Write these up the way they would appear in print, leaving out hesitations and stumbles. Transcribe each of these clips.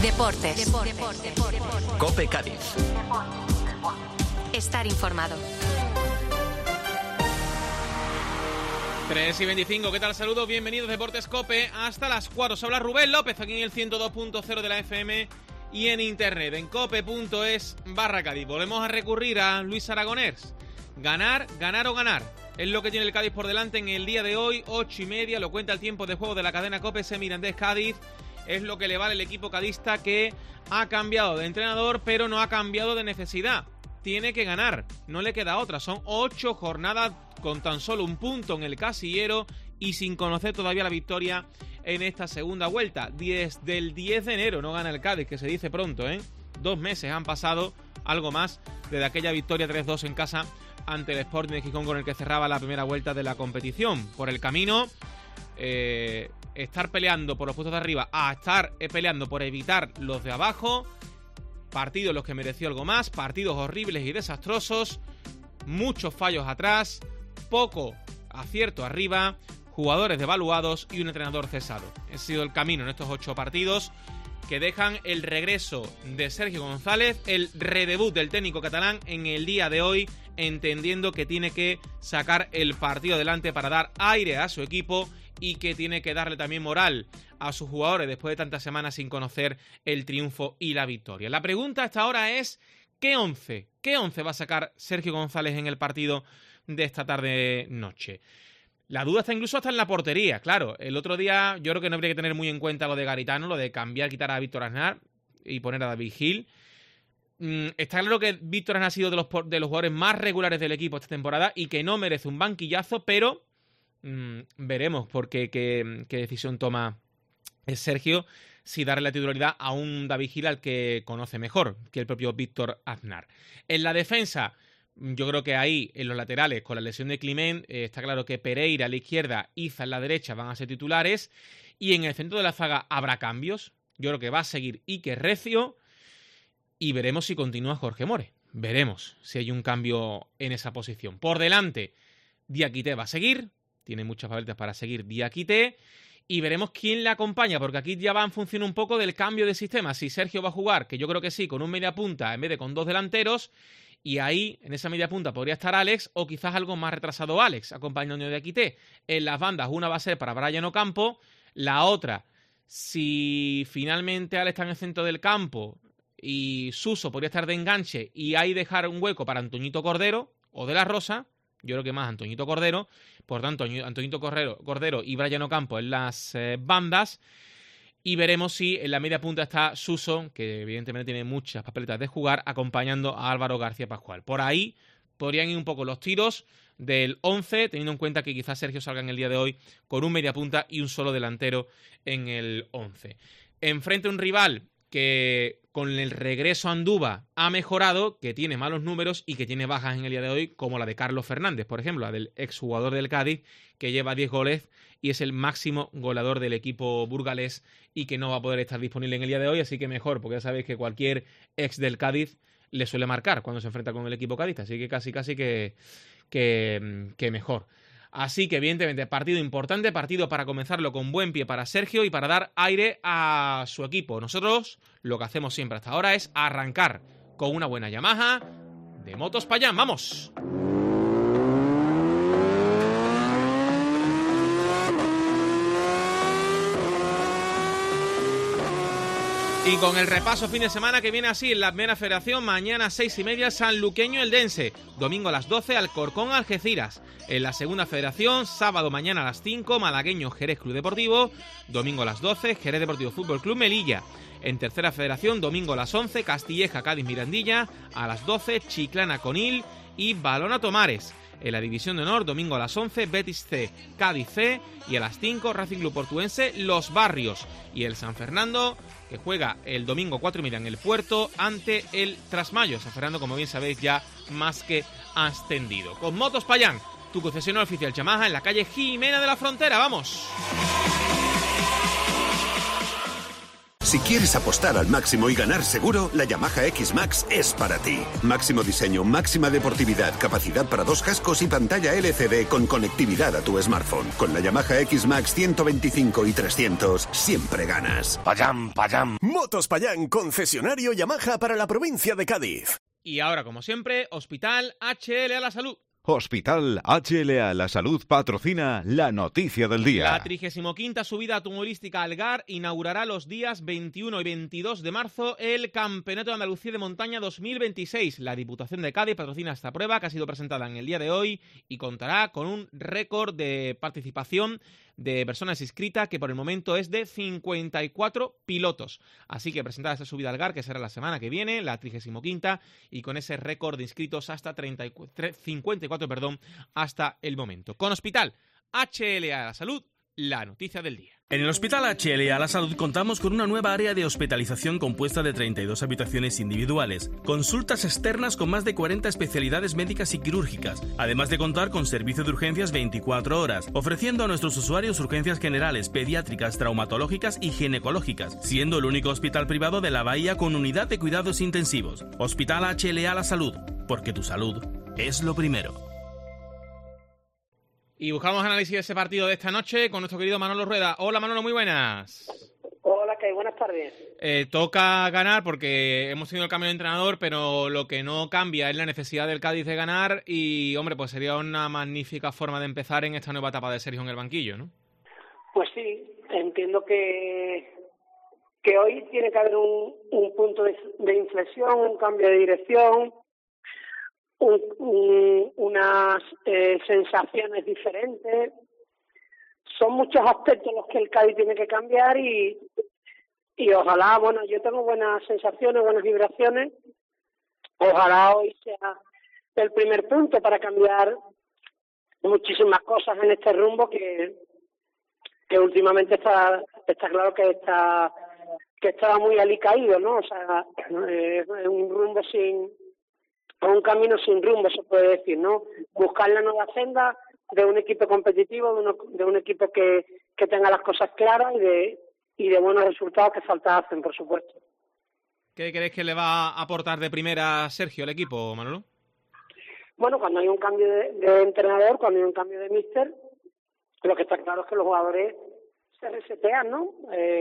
Deportes. COPE Cádiz. Estar informado. 3:25, ¿qué tal? Saludos, bienvenidos Deportes COPE hasta las 4. Se habla Rubén López aquí en el 102.0 de la FM y en internet en cope.es/Cádiz. Volvemos a recurrir a Luis Aragonés. Ganar, ganar o ganar. Es lo que tiene el Cádiz por delante en el día de hoy, 8:30, lo cuenta el tiempo de juego de la cadena COPE, Mirandés Cádiz. Es lo que le vale el equipo cadista, que ha cambiado de entrenador, pero no ha cambiado de necesidad. Tiene que ganar, no le queda otra. Son 8 jornadas con tan solo un punto en el casillero y sin conocer todavía la victoria en esta segunda vuelta. Desde el 10 de enero no gana el Cádiz, que se dice pronto, 2 meses han pasado, algo más, desde aquella victoria 3-2 en casa ante el Sporting de Gijón, con el que cerraba la primera vuelta de la competición. Por el camino, estar peleando por los puestos de arriba a estar peleando por evitar los de abajo. Partidos en los que mereció algo más, partidos horribles y desastrosos, muchos fallos atrás, poco acierto arriba, jugadores devaluados y un entrenador cesado. Ha sido el camino en estos 8 partidos que dejan el regreso de Sergio González, el redebut del técnico catalán en el día de hoy, entendiendo que tiene que sacar el partido adelante para dar aire a su equipo y que tiene que darle también moral a sus jugadores después de tantas semanas sin conocer el triunfo y la victoria. La pregunta hasta ahora es: ¿qué 11 va a sacar Sergio González en el partido de esta tarde-noche? La duda está incluso hasta en la portería, claro. El otro día yo creo que no habría que tener muy en cuenta lo de Garitano, lo de cambiar, quitar a Víctor Aznar y poner a David Gil. Está claro que Víctor Aznar ha sido de los jugadores más regulares del equipo esta temporada y que no merece un banquillazo, pero veremos qué decisión toma Sergio, si darle la titularidad a un David Gil al que conoce mejor que el propio Víctor Aznar. En la defensa, yo creo que ahí, en los laterales, con la lesión de Climent, está claro que Pereira a la izquierda, Iza a la derecha van a ser titulares, y en el centro de la zaga habrá cambios. Yo creo que va a seguir Iker Recio y veremos si continúa Jorge More. Veremos si hay un cambio en esa posición. Por delante, Diakité va a seguir, tiene muchas papeletas para seguir Diakité, y veremos quién le acompaña, porque aquí ya va en función un poco del cambio de sistema. Si Sergio va a jugar, que yo creo que sí, con un media punta en vez de con 2 delanteros, y ahí, en esa media punta, podría estar Alex, o quizás algo más retrasado Alex, acompañando de Diakité. En las bandas, una va a ser para Brian Ocampo, la otra, si finalmente Alex está en el centro del campo y Suso podría estar de enganche, y ahí dejar un hueco para Antoñito Cordero o De la Rosa. Yo creo que más Antoñito Cordero, por tanto Antoñito Cordero y Brian Ocampo en las bandas, y veremos si en la media punta está Suso, que evidentemente tiene muchas papeletas de jugar, acompañando a Álvaro García Pascual. Por ahí podrían ir un poco los tiros del 11, teniendo en cuenta que quizás Sergio salga en el día de hoy con un media punta y un solo delantero en el 11. Enfrente a un rival que con el regreso a Andúba ha mejorado, que tiene malos números y que tiene bajas en el día de hoy, como la de Carlos Fernández, por ejemplo, la del exjugador del Cádiz, que lleva 10 goles y es el máximo goleador del equipo burgalés y que no va a poder estar disponible en el día de hoy, así que mejor, porque ya sabéis que cualquier ex del Cádiz le suele marcar cuando se enfrenta con el equipo cadista, así que casi que mejor. Así que evidentemente partido importante, partido para comenzarlo con buen pie para Sergio y para dar aire a su equipo. Nosotros lo que hacemos siempre hasta ahora es arrancar con una buena Yamaha de Motos Payán. ¡Vamos! Y con el repaso fin de semana que viene así en la primera federación: mañana 6:30 Sanluqueño Eldense, domingo a las 12 Alcorcón Algeciras. En la segunda federación, sábado mañana a las 5 Malagueño Jerez Club Deportivo, domingo a las 12 Jerez Deportivo Fútbol Club Melilla. En tercera federación, domingo a las 11 Castilleja Cádiz Mirandilla, a las 12 Chiclana Conil y Balona Tomares. En la división de honor, domingo a las 11 Betis C, Cádiz C, y a las 5 Racing Club Portuense Los Barrios. Y el San Fernando, que juega el domingo 4:30 en el Puerto ante el Trasmayo. San Fernando, como bien sabéis, ya más que ascendido. Con Motos Payán, tu concesionario oficial Yamaha, en la calle Jimena de la Frontera. ¡Vamos! Si quieres apostar al máximo y ganar seguro, la Yamaha X-Max es para ti. Máximo diseño, máxima deportividad, capacidad para 2 cascos y pantalla LCD con conectividad a tu smartphone. Con la Yamaha X-Max 125 y 300, siempre ganas. Payam, payam. Motos Payán, concesionario Yamaha para la provincia de Cádiz. Y ahora, como siempre, Hospital HL a la Salud. Hospital HLA La Salud patrocina la noticia del día. La 35ª subida automovilística Algar inaugurará los días 21 y 22 de marzo el Campeonato de Andalucía de Montaña 2026. La Diputación de Cádiz patrocina esta prueba que ha sido presentada en el día de hoy y contará con un récord de participación de personas inscritas que por el momento es de 54 pilotos. Así que presentada esta subida Algar, que será la semana que viene, la 35ª, y con ese récord de inscritos hasta 54, hasta el momento. Con Hospital HLA La Salud, la noticia del día. En el Hospital HLA La Salud contamos con una nueva área de hospitalización compuesta de 32 habitaciones individuales, consultas externas con más de 40 especialidades médicas y quirúrgicas, además de contar con servicio de urgencias 24 horas, ofreciendo a nuestros usuarios urgencias generales, pediátricas, traumatológicas y ginecológicas, siendo el único hospital privado de la Bahía con unidad de cuidados intensivos. Hospital HLA La Salud, porque tu salud es lo primero. Y buscamos análisis de ese partido de esta noche con nuestro querido Manolo Rueda. Hola Manolo, muy buenas. Hola, ¿qué hay? Buenas tardes. Toca ganar porque hemos tenido el cambio de entrenador, pero lo que no cambia es la necesidad del Cádiz de ganar y, hombre, pues sería una magnífica forma de empezar en esta nueva etapa de Sergio en el banquillo, ¿no? Pues sí, entiendo que hoy tiene que haber un punto de inflexión, un cambio de dirección, unas sensaciones diferentes. Son muchos aspectos los que el Cádiz tiene que cambiar y ojalá, bueno, yo tengo buenas sensaciones, buenas vibraciones. Ojalá hoy sea el primer punto para cambiar muchísimas cosas en este rumbo que últimamente está claro que estaba muy alicaído, ¿no? O sea, es un rumbo un camino sin rumbo, se puede decir, ¿no? Buscar la nueva senda de un equipo competitivo, de un equipo que tenga las cosas claras y de buenos resultados que falta hacen, por supuesto. ¿Qué crees que le va a aportar de primera Sergio al equipo, Manolo? Bueno, cuando hay un cambio de entrenador, cuando hay un cambio de míster, lo que está claro es que los jugadores se resetean, ¿no?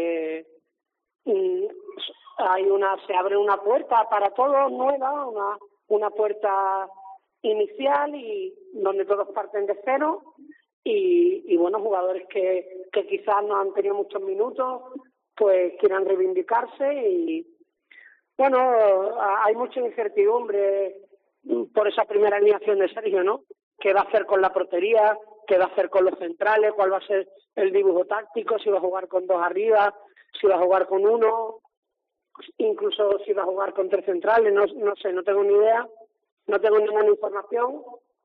Se abre una puerta para todos nueva, una puerta inicial y donde todos parten de cero y bueno, jugadores que quizás no han tenido muchos minutos pues quieran reivindicarse y bueno, hay mucha incertidumbre por esa primera alineación de Sergio, ¿no? ¿Qué va a hacer con la portería? ¿Qué va a hacer con los centrales? ¿Cuál va a ser el dibujo táctico? ¿Si va a jugar con 2 arriba? ¿Si va a jugar con 1? Incluso si va a jugar con 3 centrales, no sé, no tengo ni idea, no tengo ninguna información.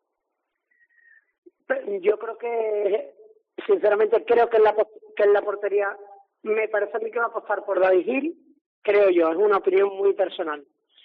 Yo creo que, sinceramente, creo que en la portería me parece a mí que va a apostar por David Gil, creo yo, es una opinión muy personal.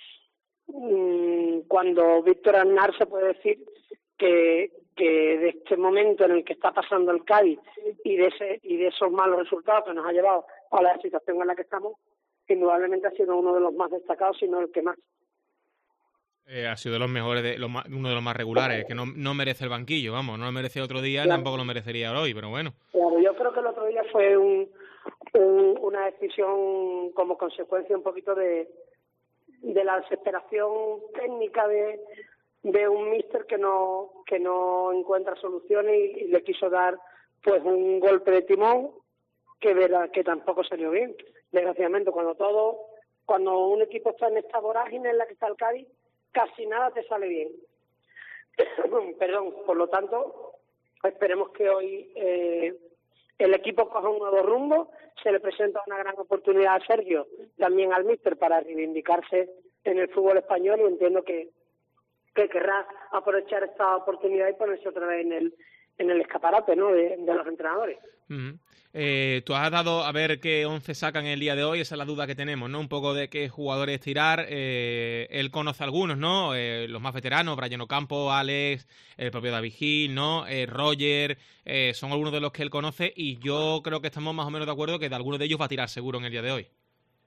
Cuando Víctor Aznar se puede decir que de este momento en el que está pasando el Cádiz y de esos malos resultados que nos ha llevado a la situación en la que estamos, indudablemente ha sido uno de los más destacados, si no el que más. Ha sido de los mejores, uno de los más regulares, que no merece el banquillo, vamos, no lo merece otro día, claro. Tampoco lo merecería hoy, pero bueno. Claro, yo creo que el otro día fue una decisión como consecuencia un poquito de la desesperación técnica de un míster que no encuentra soluciones y le quiso dar pues un golpe de timón que tampoco salió bien. Desgraciadamente, cuando un equipo está en esta vorágine en la que está el Cádiz, casi nada te sale bien. Perdón, por lo tanto, esperemos que hoy el equipo coja un nuevo rumbo, se le presenta una gran oportunidad a Sergio, también al míster, para reivindicarse en el fútbol español y entiendo que querrá aprovechar esta oportunidad y ponerse otra vez en el escaparate, ¿no?, de los entrenadores. Uh-huh. Tú has dado a ver qué 11 sacan el día de hoy, esa es la duda que tenemos, ¿no? Un poco de qué jugadores tirar. Él conoce algunos, ¿no? Los más veteranos, Brian Ocampo, Alex, el propio David Gil, ¿no? Roger, son algunos de los que él conoce y yo creo que estamos más o menos de acuerdo que de algunos de ellos va a tirar seguro en el día de hoy.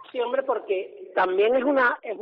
Sí, hombre, porque también es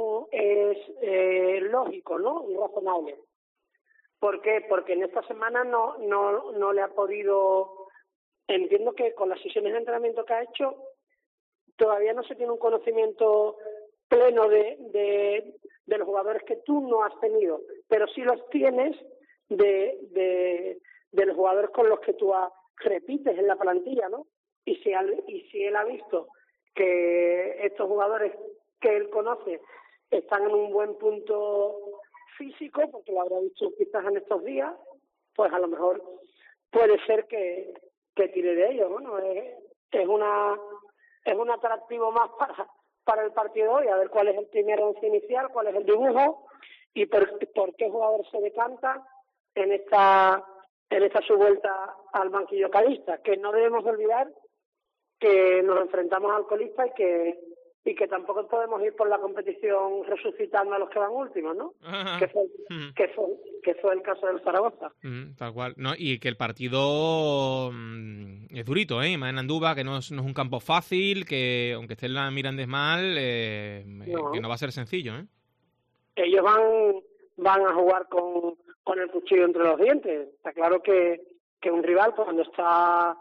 lógico, ¿no? Y razonable. ¿Por qué? Porque en esta semana no le ha podido. Entiendo que con las sesiones de entrenamiento que ha hecho todavía no se tiene un conocimiento pleno de los jugadores que tú no has tenido, pero sí los tienes de los jugadores con los que tú repites en la plantilla, ¿no? Y si él ha visto que estos jugadores que él conoce están en un buen punto físico, porque lo habrá visto quizás en estos días, pues a lo mejor puede ser que tire de ellos, ¿no? Es un atractivo más para el partido de hoy, a ver cuál es el primer once inicial, cuál es el dibujo y por qué jugador se decanta en esta su vuelta al banquillo cadista, que no debemos olvidar que nos enfrentamos al colista y que tampoco podemos ir por la competición resucitando a los que van últimos, ¿no? Que fue el caso del Zaragoza. Tal cual. No, y que el partido es durito, ¿eh? Más en Andúba, que no es un campo fácil, que aunque esté en la Mirandés mal, que no va a ser sencillo, ¿eh? Ellos van a jugar con el cuchillo entre los dientes. Está claro que un rival cuando está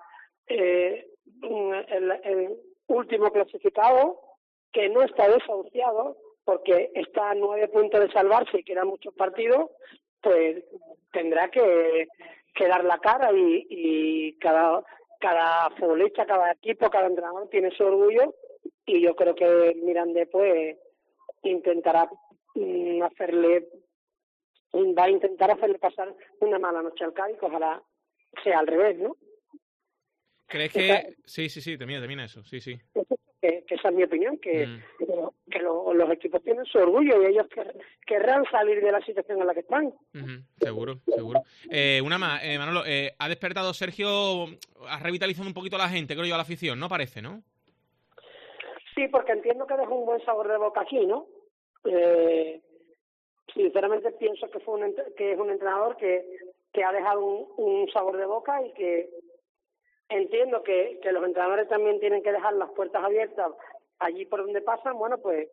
el último clasificado, que no está desahuciado porque está a 9 puntos de salvarse y quedan muchos partidos, pues tendrá que dar la cara y cada futbolista, cada equipo, cada entrenador tiene su orgullo y yo creo que Mirandés pues va a intentar hacerle pasar una mala noche al Cádiz, que ojalá sea al revés, ¿no? ¿Crees que...? Sí, termina eso, sí. Que esa es mi opinión, que los equipos tienen su orgullo y ellos querrán salir de la situación en la que están. Seguro. Una más, Manolo, ha despertado Sergio, ha revitalizado un poquito a la gente, creo yo, a la afición, ¿no? Parece, ¿no? Sí, porque entiendo que dejó un buen sabor de boca aquí, ¿no? Sinceramente pienso que es un entrenador que ha dejado un sabor de boca y que entiendo que los entrenadores también tienen que dejar las puertas abiertas allí por donde pasan. Bueno, pues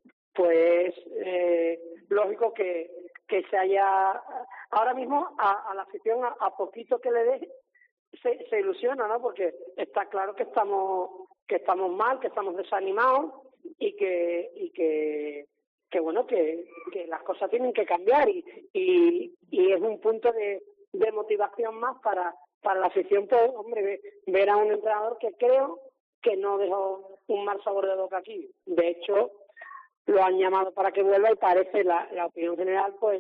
lógico que se haya ahora mismo a la afición a poquito que le dé se ilusiona, ¿no? Porque está claro que estamos mal, que estamos desanimados y que bueno, que las cosas tienen que cambiar y es un punto de motivación más para la afición, pues, hombre, ver a un entrenador que creo que no dejó un mal sabor de boca aquí. De hecho, lo han llamado para que vuelva y parece la opinión general, pues,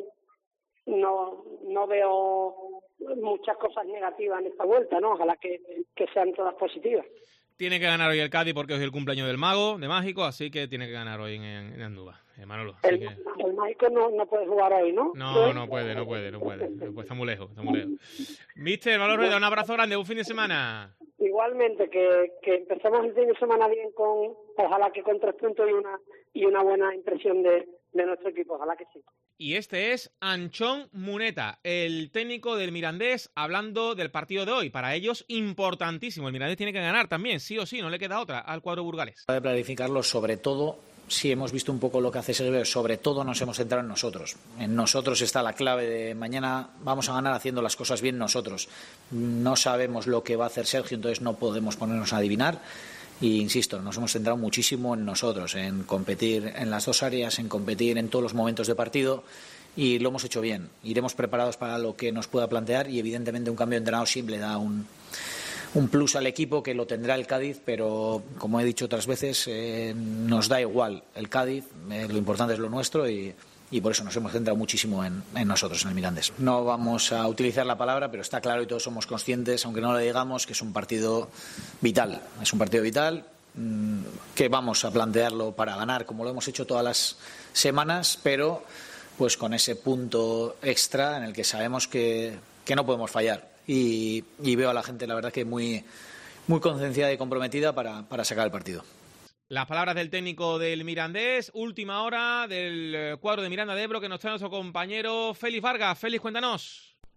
no veo muchas cosas negativas en esta vuelta, ¿no? Ojalá que sean todas positivas. Tiene que ganar hoy el Cádiz porque hoy es el cumpleaños del mago, de Mágico, así que tiene que ganar hoy en Andúba, Manolo. El Mágico no puede jugar hoy, ¿no? No puede. Está muy lejos. Mister, Manolo Rueda, un abrazo grande, un fin de semana. Igualmente, que empezamos el fin de semana bien ojalá que con 3 puntos y una buena impresión de nuestro equipo, ojalá que sí. Y este es Anchón Muneta, el técnico del Mirandés, hablando del partido de hoy. Para ellos, importantísimo. El Mirandés tiene que ganar también, sí o sí, no le queda otra al cuadro burgalés. Para planificarlo, sobre todo, si hemos visto un poco lo que hace Sergio, sobre todo nos hemos centrado en nosotros. En nosotros está la clave de mañana, vamos a ganar haciendo las cosas bien nosotros. No sabemos lo que va a hacer Sergio, entonces no podemos ponernos a adivinar. Y insisto, nos hemos centrado muchísimo en nosotros, en competir en las dos áreas, en competir en todos los momentos de partido y lo hemos hecho bien. Iremos preparados para lo que nos pueda plantear y evidentemente un cambio de entrenador siempre da un plus al equipo, que lo tendrá el Cádiz, pero como he dicho otras veces, nos da igual el Cádiz, lo importante es lo nuestro y por eso nos hemos centrado muchísimo en nosotros, en el Mirandés. No vamos a utilizar la palabra, pero está claro y todos somos conscientes, aunque no lo digamos, que es un partido vital. Es un partido vital que vamos a plantearlo para ganar, como lo hemos hecho todas las semanas, pero pues con ese punto extra en el que sabemos que no podemos fallar. Y veo a la gente, la verdad, que muy, muy concienciada y comprometida para sacar el partido. Las palabras del técnico del Mirandés, última hora del cuadro de Miranda de Ebro que nos trae nuestro compañero Félix Vargas. Félix, cuéntanos.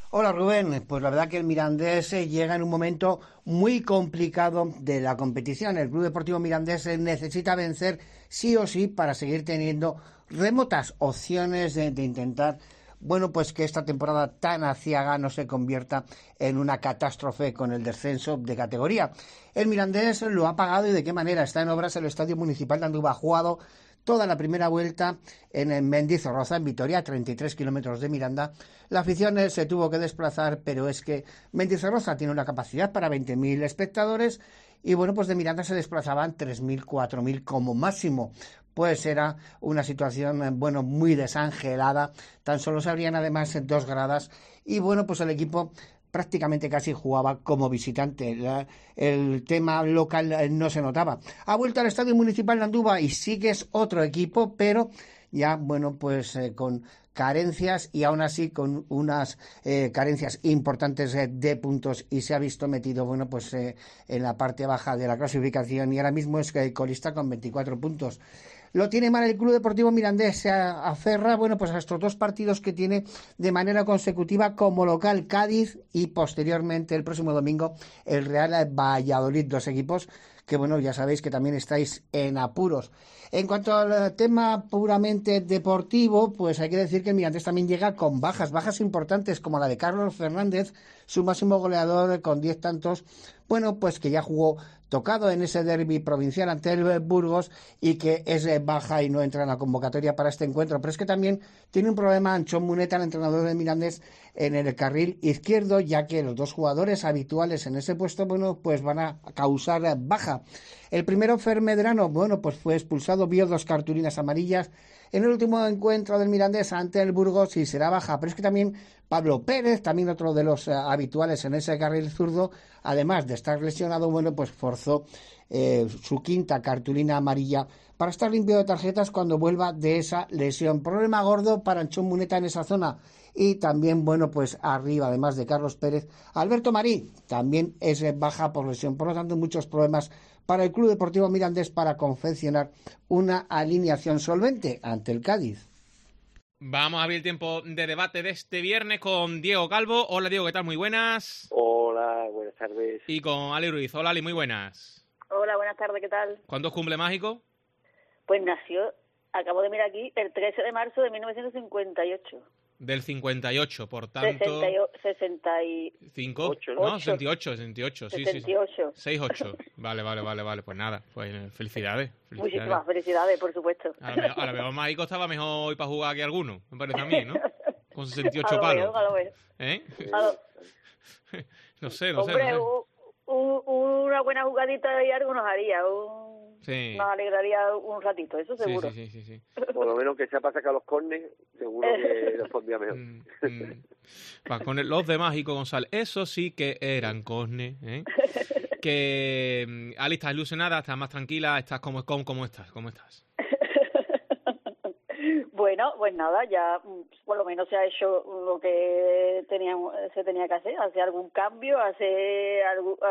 Hola Rubén, pues la verdad que el Mirandés llega en un momento muy complicado de la competición. El Club Deportivo Mirandés necesita vencer sí o sí para seguir teniendo remotas opciones de intentar, bueno, pues que esta temporada tan aciaga no se convierta en una catástrofe con el descenso de categoría. El Mirandés lo ha pagado y de qué manera. Está en obras el Estadio Municipal de Andúba, jugado toda la primera vuelta en Mendizorroza, en Vitoria, a 33 kilómetros de Miranda. La afición se tuvo que desplazar, pero es que Mendizorroza tiene una capacidad para 20.000 espectadores y bueno, pues de Miranda se desplazaban 3.000, 4.000 como máximo. Pues era una situación, bueno, muy desangelada. Tan solo se abrían además 2 gradas y bueno, pues el equipo prácticamente casi jugaba como visitante. El tema local no se notaba. Ha vuelto al Estadio Municipal de Andúba y sí que es otro equipo, pero ya, bueno, pues con carencias y aún así con unas carencias importantes de puntos y se ha visto metido, bueno, pues en la parte baja de la clasificación y ahora mismo es colista con 24 puntos. Lo tiene mal el Club Deportivo Mirandés, se aferra, bueno, pues a estos 2 partidos que tiene de manera consecutiva como local, Cádiz, y posteriormente el próximo domingo el Real Valladolid, 2 equipos que, bueno, ya sabéis que también estáis en apuros. En cuanto al tema puramente deportivo, pues hay que decir que el Mirandés también llega con bajas importantes como la de Carlos Fernández, su máximo goleador con 10 tantos, bueno, pues que ya jugó tocado en ese derbi provincial ante el Burgos y que es baja y no entra en la convocatoria para este encuentro. Pero es que también tiene un problema Anchón Muneta, el entrenador de Mirandés, en el carril izquierdo, ya que los 2 jugadores habituales en ese puesto, bueno, pues van a causar baja. El primero, Fer Medrano, bueno, pues fue expulsado, vio 2 cartulinas amarillas en el último encuentro del Mirandés ante el Burgos y será baja. Pero es que también Pablo Pérez, también otro de los habituales en ese carril zurdo, además de estar lesionado, bueno, pues forzó su 5ª cartulina amarilla para estar limpio de tarjetas cuando vuelva de esa lesión. Problema gordo para Anchón Muneta en esa zona. Y también, bueno, pues arriba, además de Carlos Pérez, Alberto Marí también es baja por lesión. Por lo tanto, muchos problemas para el Club Deportivo Mirandés para confeccionar una alineación solvente ante el Cádiz. Vamos a abrir el tiempo de debate de este viernes con Diego Calvo. Hola Diego, ¿qué tal? Muy buenas. Hola, buenas tardes. Y con Ali Ruiz. Hola Ali, muy buenas. Hola, buenas tardes, ¿qué tal? ¿Cuándo es cumple mágico? Pues nació, acabo de mirar aquí, el 13 de marzo de 1958. Del 58, por tanto... 65, ¿no? 68, sí, 68. Sí. 68. Vale. Pues nada, pues felicidades. Muchísimas felicidades, por supuesto. A lo mejor mágico estaba mejor hoy para jugar que alguno, me parece a mí, ¿no? Con 68 palos. A lo mejor. ¿Eh? No sé. Hombre, una buena jugadita y algo nos haría, sí. Nos alegraría un ratito, eso seguro. Sí. Por lo menos que sea para sacar los córneres, seguro que los pondría mejor. Con los de Mágico González, eso sí que eran córneres, ¿eh? Que Ali, ¿estás ilusionada? ¿Estás más tranquila? ¿Estás cómo estás? ¿Cómo estás? Bueno, pues nada, ya por lo menos se ha hecho lo que se tenía que hacer algún cambio, hacer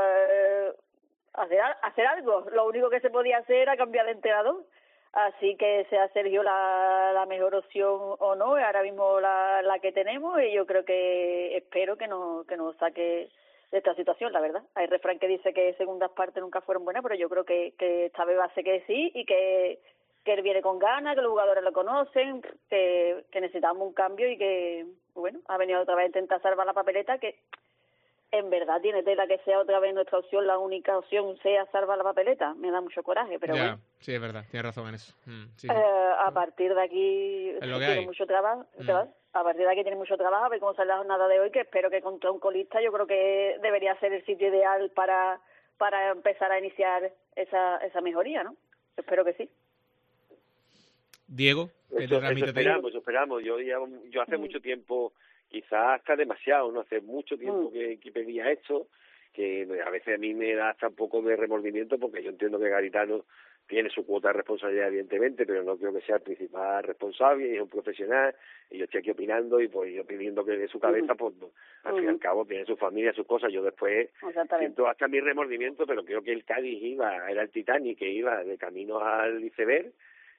algo. Lo único que se podía hacer era cambiar de entrenador, así que sea Sergio la mejor opción o no, ahora mismo la que tenemos, y yo creo que espero que nos saque de esta situación, la verdad. Hay refrán que dice que segundas partes nunca fueron buenas, pero yo creo que esta vez va a ser que sí, y que él viene con ganas, que los jugadores lo conocen, que necesitamos un cambio y que, bueno, ha venido otra vez a intentar salvar la papeleta, que en verdad tiene tela que sea otra vez nuestra opción, la única opción sea salvar la papeleta. Me da mucho coraje, pero bueno. Sí, es verdad, tienes razón en eso. Sí. A partir de aquí tiene mucho trabajo. A partir de aquí tiene mucho trabajo, a ver cómo sale la jornada de hoy, que espero que contra un colista yo creo que debería ser el sitio ideal para empezar a iniciar esa mejoría, ¿no? Espero que sí. Diego, eso esperamos. Yo hace mucho tiempo, quizás hasta demasiado, no hace mucho tiempo que pedía esto, que a veces a mí me da hasta un poco de remordimiento, porque yo entiendo que Garitano tiene su cuota de responsabilidad, evidentemente, pero no creo que sea el principal responsable, y es un profesional, y yo estoy aquí opinando, y pues yo pidiendo que de su cabeza, pues al fin y al cabo tiene su familia, sus cosas. Yo después siento hasta mi remordimiento, pero creo que el Cádiz era el Titanic, que iba de camino al iceberg,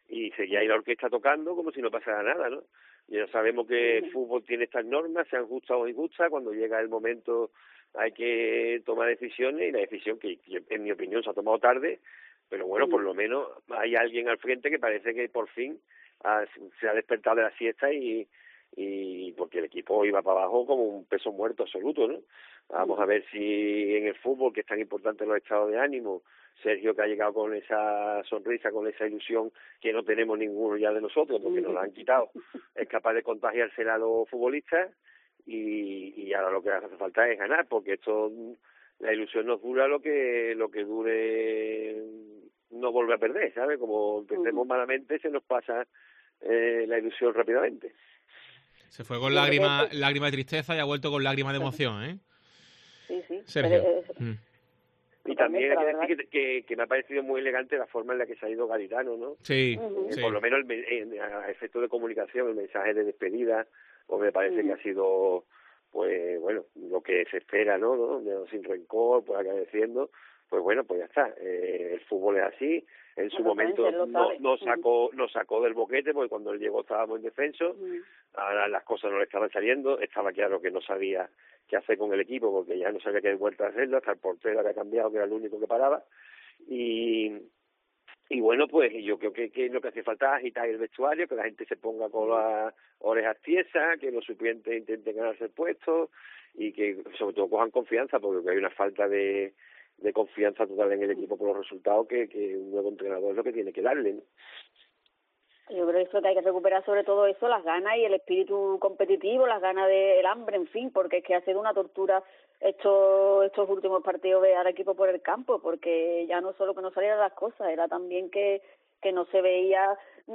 y seguía ahí la orquesta tocando como si no pasara nada, ¿no? Ya sabemos que el fútbol tiene estas normas, sean justas o injustas, cuando llega el momento hay que tomar decisiones, y la decisión que en mi opinión se ha tomado tarde, pero bueno, por lo menos hay alguien al frente que parece que por fin se ha despertado de la siesta y porque el equipo iba para abajo como un peso muerto absoluto, ¿no? Vamos a ver si en el fútbol, que es tan importante en los estados de ánimo, Sergio, que ha llegado con esa sonrisa, con esa ilusión que no tenemos ninguno ya de nosotros, porque nos la han quitado, es capaz de contagiársela a los futbolistas, y ahora lo que hace falta es ganar, porque esto, la ilusión nos dura lo que dure, no vuelve a perder, ¿sabes? Como empecemos malamente, se nos pasa la ilusión rápidamente. Se fue con lágrima de tristeza y ha vuelto con lágrima de emoción, ¿eh? Sí, sí. Sergio. Y también hay que decir que me ha parecido muy elegante la forma en la que se ha ido Garitano, ¿no? Sí, Por lo menos a efecto de comunicación, el mensaje de despedida, pues me parece que ha sido, pues bueno, lo que se espera, ¿no? Sin rencor, pues agradeciendo, pues bueno, pues ya está. El fútbol es así. En su momento nos sacó del boquete, porque cuando él llegó estábamos indefensos. Ahora las cosas no le estaban saliendo. Estaba claro que no sabía qué hacer con el equipo, porque ya no sabía qué vuelta a hacerlo. Hasta el portero había cambiado, que era el único que paraba. Y bueno, pues yo creo que lo que hace falta es agitar el vestuario, que la gente se ponga con las orejas tiesas, que los suplentes intenten ganarse el puesto, y que sobre todo cojan confianza, porque hay una falta de confianza total en el equipo por los resultados que un nuevo entrenador es lo que tiene que darle, ¿no? Yo creo que hay que recuperar sobre todo eso, las ganas y el espíritu competitivo, las ganas del hambre, en fin, porque es que ha sido una tortura estos últimos partidos ver al equipo por el campo, porque ya no solo que no salieran las cosas, era también que no se veía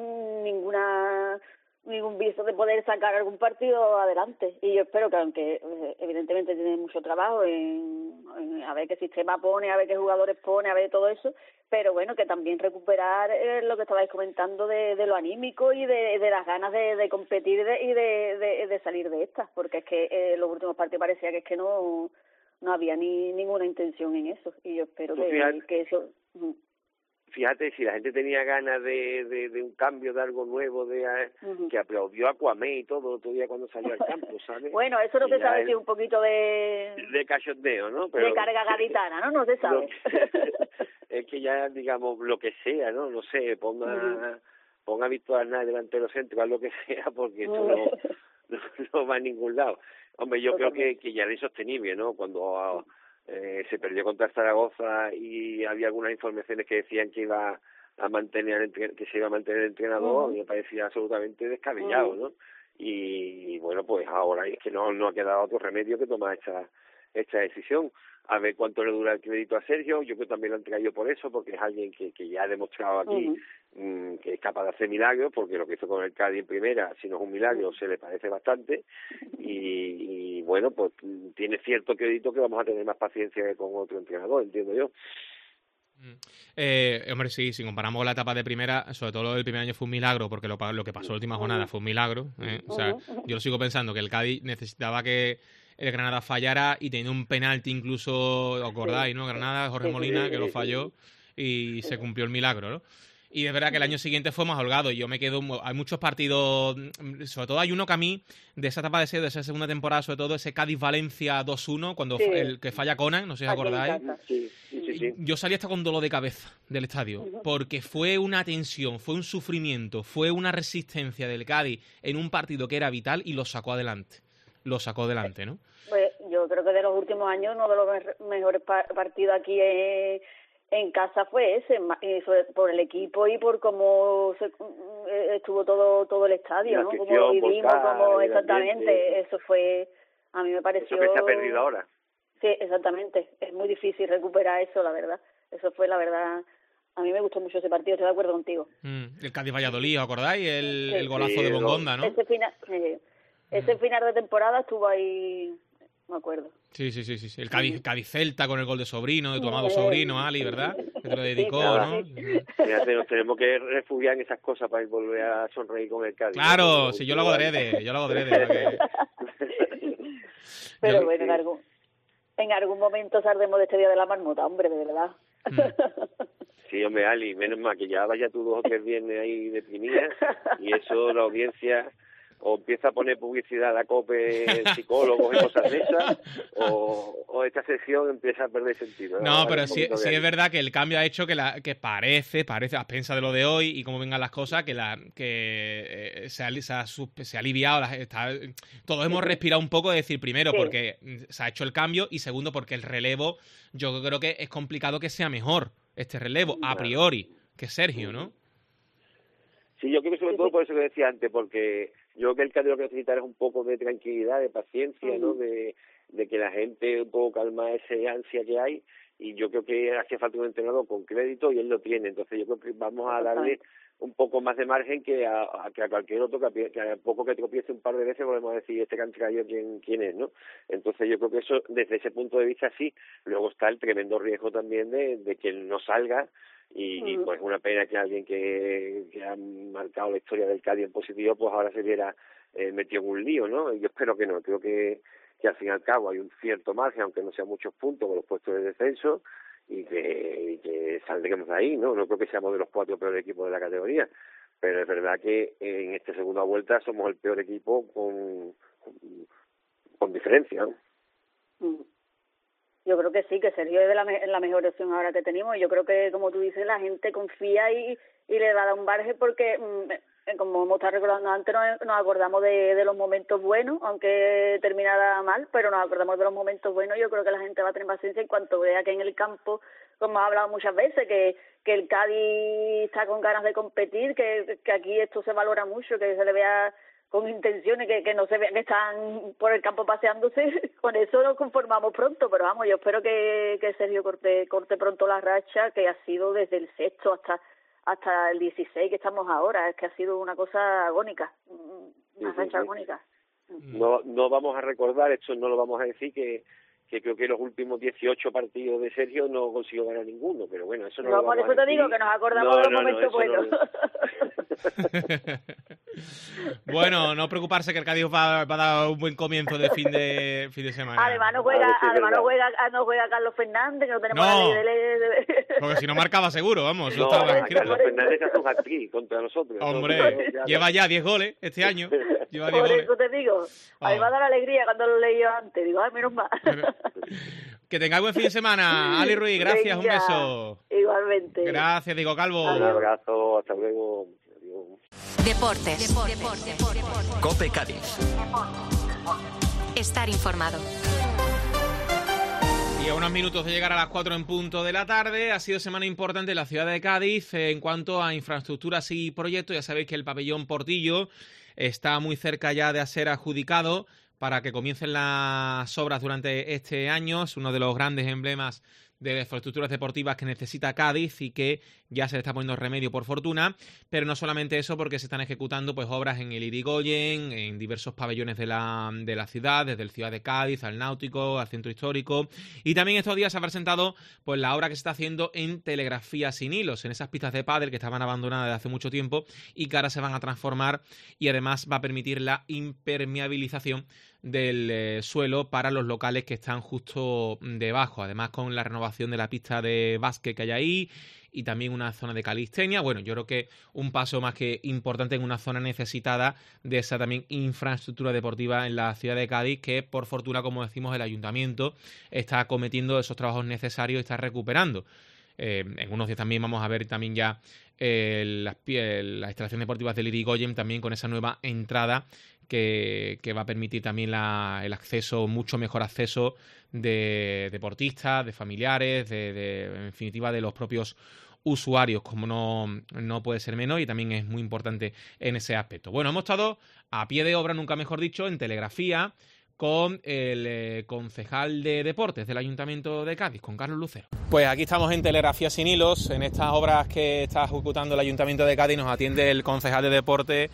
ningún viso de poder sacar algún partido adelante. Y yo espero que, aunque evidentemente tiene mucho trabajo en a ver qué sistema pone, a ver qué jugadores pone, a ver todo eso, pero bueno, que también recuperar lo que estabais comentando de lo anímico y de las ganas de competir y de salir de estas, porque es que los últimos partidos parecía que es que no había ninguna intención en eso, y yo espero que eso... Fíjate, si la gente tenía ganas de un cambio, de algo nuevo, que aplaudió a Kwame y todo el otro día cuando salió al campo, ¿sabes? Bueno, eso no se sabe si es un poquito de cachondeo, ¿no? Pero, de carga gaditana, ¿no? No se sabe. Es que ya, digamos, lo que sea, ¿no? No sé, ponga a Víctor Arnaiz delantero centro, haz lo que sea, porque esto no va a ningún lado. Hombre, yo creo que ya era insostenible, ¿no? Cuando... se perdió contra Zaragoza y había algunas informaciones que decían que se iba a mantener el entrenador, me parecía absolutamente descabellado, ¿no? Y bueno, pues ahora es que no ha quedado otro remedio que tomar esta decisión. A ver cuánto le dura el crédito a Sergio. Yo creo que también lo han traído por eso, porque es alguien que ya ha demostrado aquí que es capaz de hacer milagros, porque lo que hizo con el Cádiz en primera, si no es un milagro, se le parece bastante. Y bueno, pues tiene cierto crédito que vamos a tener más paciencia que con otro entrenador, entiendo yo. Hombre, sí, si comparamos con la etapa de primera, sobre todo lo del primer año fue un milagro, porque lo que pasó la última jornada fue un milagro, O sea, yo lo sigo pensando, que el Cádiz necesitaba que el Granada fallara, y tenía un penalti incluso, ¿os acordáis, no? Granada, Jorge Molina, que lo falló, y se cumplió el milagro, ¿no? Y es verdad que el año siguiente fue más holgado, y yo me quedo... Hay muchos partidos, sobre todo hay uno que a mí, de esa etapa de esa segunda temporada, sobre todo ese Cádiz-Valencia 2-1, cuando el que falla Conan, no sé si os acordáis. Sí. Yo salí hasta con dolor de cabeza del estadio, porque fue una tensión, fue un sufrimiento, fue una resistencia del Cádiz en un partido que era vital, y lo sacó adelante, ¿no? Pues yo creo que de los últimos años uno de los mejores partidos aquí en casa fue ese, por el equipo y por cómo estuvo todo el estadio, ¿no? Como lo vivimos, exactamente, eso fue, a mí me pareció... Eso que se ha perdido ahora. Sí, exactamente, es muy difícil recuperar eso, la verdad, eso fue la verdad... A mí me gustó mucho ese partido, estoy de acuerdo contigo. El Cádiz-Valladolid, ¿os acordáis? El golazo de Bongonda, ¿no? Ese final de temporada estuvo ahí, me acuerdo. Sí. El Cádiz-Celta con el gol de Sobrino, de tu amado sobrino, Ali, ¿verdad? Que te lo dedicó, ¿no? Fíjate, nos tenemos que refugiar en esas cosas para volver a sonreír con el Cádiz. Claro, si yo lo hago adrede, porque... Pero bueno, en algún momento saldremos de este Día de la Marmota, hombre, de verdad. Sí, hombre, Ali, menos mal que ya vaya tú 2 o 3 viernes ahí deprimida y eso la audiencia o empieza a poner publicidad a la COPE, psicólogos y cosas de esas, o esta sección empieza a perder sentido. No, pero sí es verdad que el cambio ha hecho que parece, a expensas de lo de hoy y cómo vengan las cosas, que se ha aliviado, todos hemos respirado un poco, de decir, primero, porque se ha hecho el cambio, y segundo, porque el relevo, yo creo que es complicado que sea mejor este relevo, a priori, que Sergio, ¿no? Sí, yo creo que sobre todo por eso que decía antes, porque yo creo que el Cádiz lo que necesita es un poco de tranquilidad, de paciencia, ¿no? De que la gente un poco calma ese ansia que hay, y yo creo que hacía falta un entrenador con crédito y él lo tiene. Entonces yo creo que vamos a darle un poco más de margen que a cualquier otro, que a poco que tropiece un par de veces podemos decir este que han traído quién es, ¿no? Entonces yo creo que eso, desde ese punto de vista, sí. Luego está el tremendo riesgo también de que él no salga, y pues una pena que alguien que ha marcado la historia del Cádiz en positivo, pues ahora se viera metido en un lío, ¿no? Yo espero que no. Creo que al fin y al cabo hay un cierto margen, aunque no sean muchos puntos con los puestos de descenso, y que saldremos de ahí, ¿no? No creo que seamos de los 4 peores equipos de la categoría, pero es verdad que en esta segunda vuelta somos el peor equipo con diferencia, ¿no? Yo creo que sí, que Sergio es la mejor opción ahora que tenemos. Yo creo que, como tú dices, la gente confía y le va a dar un margen, porque, como hemos estado recordando antes, nos acordamos de los momentos buenos, aunque terminara mal, pero nos acordamos de los momentos buenos. Yo creo que la gente va a tener paciencia en cuanto vea que en el campo, como hemos hablado muchas veces, que el Cádiz está con ganas de competir, que aquí esto se valora mucho, que se le vea con intenciones, que no se vean que están por el campo paseándose. Con eso nos conformamos pronto, pero vamos, yo espero que Sergio corte pronto la racha, que ha sido desde el 6º hasta el 16 que estamos ahora. Es que ha sido una cosa agónica, una racha agónica. No vamos a recordar, esto no lo vamos a decir, que creo que los últimos 18 partidos de Sergio no consiguió ganar ninguno, pero bueno, eso no lo vamos a decir. Por eso te digo que nos acordamos de los momentos buenos. Bueno, no preocuparse, que el Cádiz va a dar un buen comienzo de fin de semana. Además no juega Carlos Fernández, que no tenemos porque si no marcaba seguro, vamos. No, Carlos Fernández hace un hat-trick contra nosotros. Hombre, lleva ya 10 goles este año. Por eso te digo, a mí me va a dar alegría cuando lo leí yo antes. Digo, menos mal. Que tengáis buen fin de semana, Ali Ruiz. Gracias, un beso. Igualmente. Gracias, Diego Calvo. Un abrazo, hasta luego. Deportes. COPE Cádiz. Estar informado. Y a unos minutos de llegar a las 4 en punto de la tarde, ha sido semana importante en la ciudad de Cádiz en cuanto a infraestructuras y proyectos. Ya sabéis que el pabellón Portillo está muy cerca ya de ser adjudicado para que comiencen las obras durante este año. Es uno de los grandes emblemas de infraestructuras deportivas que necesita Cádiz y que ya se le está poniendo remedio, por fortuna. Pero no solamente eso, porque se están ejecutando pues obras en el Irigoyen, en diversos pabellones de la ciudad, desde el Ciudad de Cádiz al Náutico, al Centro Histórico. Y también estos días se ha presentado pues la obra que se está haciendo en Telegrafía sin hilos, en esas pistas de pádel que estaban abandonadas desde hace mucho tiempo y que ahora se van a transformar, y además va a permitir la impermeabilización del suelo para los locales que están justo debajo, además con la renovación de la pista de básquet que hay ahí y también una zona de calistenia. Bueno, yo creo que un paso más que importante en una zona necesitada de esa también infraestructura deportiva en la ciudad de Cádiz, que por fortuna, como decimos, el ayuntamiento está acometiendo esos trabajos necesarios y está recuperando. En unos días también vamos a ver también ya las instalaciones deportivas del Irigoyen, también con esa nueva entrada que va a permitir también el acceso, mucho mejor acceso de deportistas, de familiares, en definitiva de los propios usuarios, como no puede ser menos, y también es muy importante en ese aspecto. Bueno, hemos estado a pie de obra, nunca mejor dicho, en Telegrafía, con el concejal de deportes del Ayuntamiento de Cádiz, con Carlos Lucero. Pues aquí estamos en Telegrafía sin hilos, en estas obras que está ejecutando el Ayuntamiento de Cádiz. Nos atiende el concejal de deportes,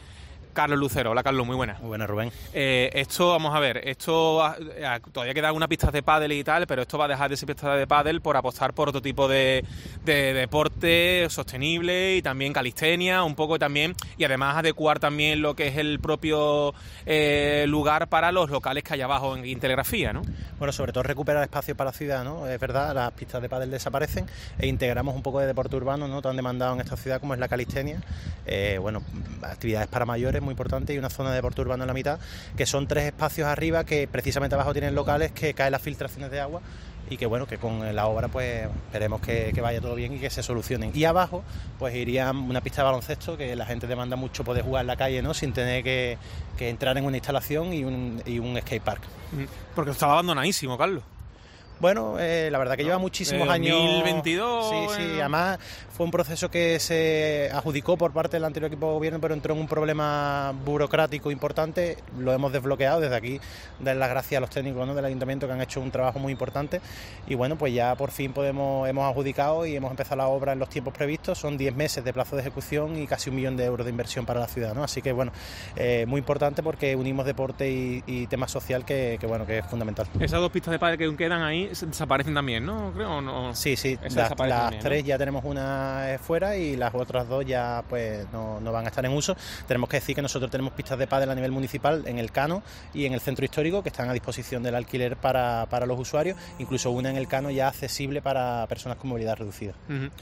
Carlos Lucero. Hola, Carlos, muy buenas. Muy buenas, Rubén. Esto, vamos a ver, todavía queda algunas pistas de pádel y tal, pero esto va a dejar de ser pista de pádel por apostar por otro tipo de deporte sostenible y también calistenia, un poco también, y además adecuar también lo que es el propio lugar para los locales que hay abajo en telegrafía, ¿no? Bueno, sobre todo recuperar espacio para la ciudad, ¿no? Es verdad, las pistas de pádel desaparecen e integramos un poco de deporte urbano, ¿no? Tan demandado en esta ciudad como es la calistenia. Bueno, actividades para mayores muy importantes y una zona de deporte urbano en la mitad, que son 3 espacios arriba que precisamente abajo tienen locales que caen las filtraciones de agua y que bueno, que con la obra pues esperemos que vaya todo bien y que se solucionen. Y abajo pues iría una pista de baloncesto que la gente demanda mucho poder jugar en la calle, ¿no? Sin tener que entrar en una instalación y un skate park. Porque estaba abandonadísimo, Carlos. Bueno, la verdad que lleva muchísimos años. 2022. Sí, además fue un proceso que se adjudicó por parte del anterior equipo de gobierno, pero entró en un problema burocrático importante. Lo hemos desbloqueado desde aquí, dar las gracias a los técnicos, ¿no? Del ayuntamiento, que han hecho un trabajo muy importante. Y bueno, pues ya por fin hemos adjudicado y hemos empezado la obra en los tiempos previstos. Son 10 meses de plazo de ejecución y casi 1 millón de euros de inversión para la ciudad, ¿no? Así que bueno, muy importante porque unimos deporte y tema social que bueno, que es fundamental. Esas 2 pistas de pádel que quedan ahí desaparecen también, ¿no? Creo, ¿no? Sí, las también, 3 ¿no? Ya tenemos una fuera y las otras 2 ya pues no van a estar en uso. Tenemos que decir que nosotros tenemos pistas de pádel a nivel municipal en el Cano y en el centro histórico que están a disposición del alquiler para los usuarios, incluso una en el Cano ya accesible para personas con movilidad reducida.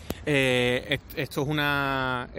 Esto es una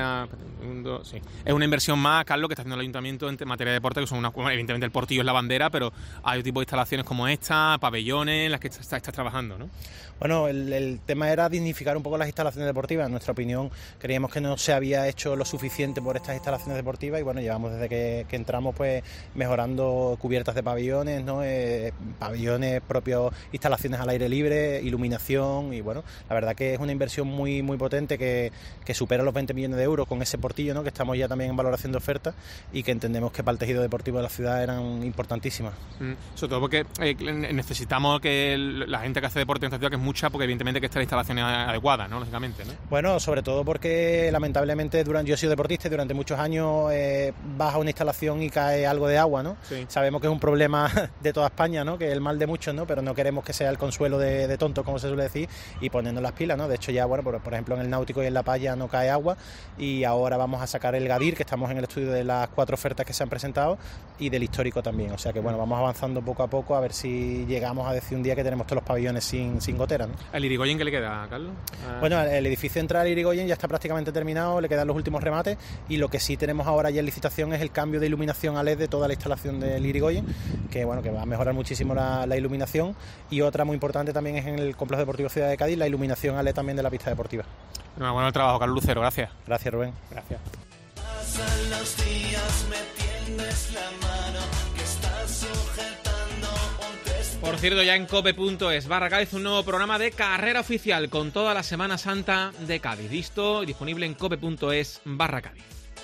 inversión más, Carlos, que está haciendo el ayuntamiento en materia de deporte, que son evidentemente el Portillo es la bandera, pero hay otro tipo de instalaciones como esta, pabellones, en las que estás trabajando, ¿no? Bueno, el tema era dignificar un poco las instalaciones deportivas. En nuestra opinión, creíamos que no se había hecho lo suficiente por estas instalaciones deportivas y bueno, llevamos desde que entramos pues mejorando cubiertas de pabellones, ¿no? Pabellones propios, instalaciones al aire libre, iluminación y bueno, la verdad que es una inversión muy muy potente que supera los 20 millones de euros con ese Portillo, ¿no? Que estamos ya también en valoración de oferta y que entendemos que para el tejido deportivo de la ciudad eran importantísimas. Sobre todo porque necesitamos que la gente que hace deporte en esta ciudad, que es mucha, porque evidentemente que estén las instalaciones adecuadas, ¿no? Lógicamente, ¿no? Bueno, sobre todo porque lamentablemente yo he sido deportista y durante muchos años vas a una instalación y cae algo de agua, ¿no? Sí. Sabemos que es un problema de toda España, ¿no? Que es el mal de muchos, ¿no? Pero no queremos que sea el consuelo de tontos, como se suele decir, y poniendo las pilas, ¿no? De hecho ya, bueno, por ejemplo en el Náutico y en La Paz ya no cae agua y ahora vamos a sacar el Gadir, que estamos en el estudio de las 4 ofertas que se han presentado y del histórico también, o sea que bueno, vamos avanzando poco a poco a ver si llegamos a decir un día que tenemos todos los pabellones sin gotera, ¿no? ¿El Irigoyen qué le queda, Carlos? Bueno, el edificio central Irigoyen ya está prácticamente terminado, le quedan los últimos remates y lo que sí tenemos ahora ya en licitación es el cambio de iluminación a LED de toda la instalación del Irigoyen, que bueno, que va a mejorar muchísimo la iluminación y otra muy importante también es en el Complejo Deportivo Ciudad de Cádiz, la iluminación a LED también de la pista deportiva. Bueno, trabajo, Carlos Lucero, gracias. Gracias, Rubén. Gracias. Pasan los días, me tiendes la mano, que estás sujetando un test. Por cierto, ya en cope.es/Cádiz un nuevo programa de carrera oficial con toda la Semana Santa de Cádiz. Listo y disponible en cope.es/Cádiz.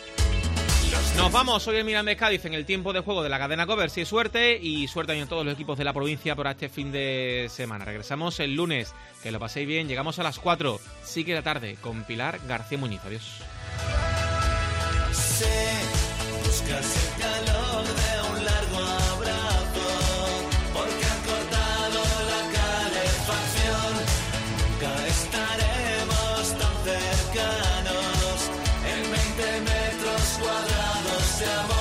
Nos vamos hoy en Mirandés Cádiz en el tiempo de juego de la cadena Cover. Si es suerte y suerte en todos los equipos de la provincia para este fin de semana. Regresamos el lunes. Que lo paséis bien. Llegamos a las 4. Sí que la tarde con Pilar García Muñiz. Adiós. Buscas el calor de un largo abrazo, porque han cortado la calefacción. Nunca estaremos tan cercanos en 20 metros cuadrados de amor.